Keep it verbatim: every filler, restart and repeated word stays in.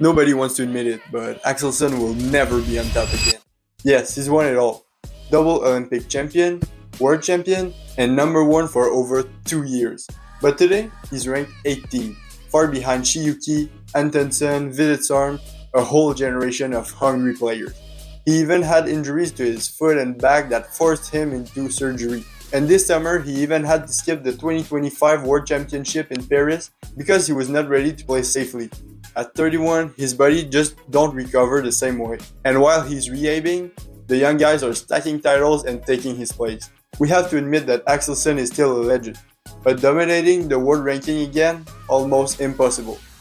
Nobody wants to admit it, but Axelsen will never be on top again. Yes, he's won it all. Double Olympic champion, world champion, and number one for over two years. But today, he's ranked eighteenth, far behind Shiyuki, Antonsen, Vildtsarn, a whole generation of hungry players. He even had injuries to his foot and back that forced him into surgery. And this summer, he even had to skip the twenty twenty-five World Championship in Paris because he was not ready to play safely. At thirty-one, his body just don't recover the same way. And while he's rehabbing, the young guys are stacking titles and taking his place. We have to admit that Axelsen is still a legend, but dominating the world ranking again, almost impossible.